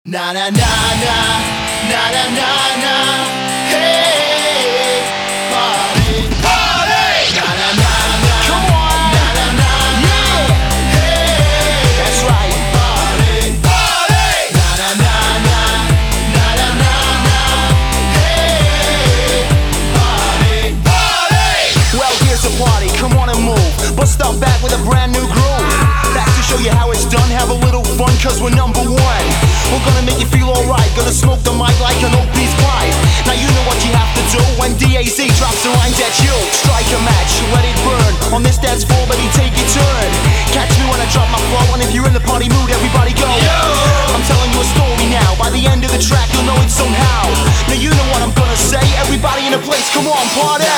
Na na na na, na na na na, hey, party, party, na na na na, come on, na na na na, hey, that's right, party, party, na na na na, na na na na, hey, party, party. Well, here's a party, come on and move, bust up back with a brand new groove. Back to show you how it's done, have a little fun, cause we're number one. We're gonna make you feel alright, gonna smoke the mic like an old piece pipe. Now you know what you have to do when DAZ drops the rhymes at you. Strike a match, let it burn, on this dance floor, baby, take your turn. Catch me when I drop my flow, and if you're in the party mood, everybody go. I'm telling you a story now, by the end of the track, you'll know it somehow. Now you know what I'm gonna say, everybody in the place, come on, party.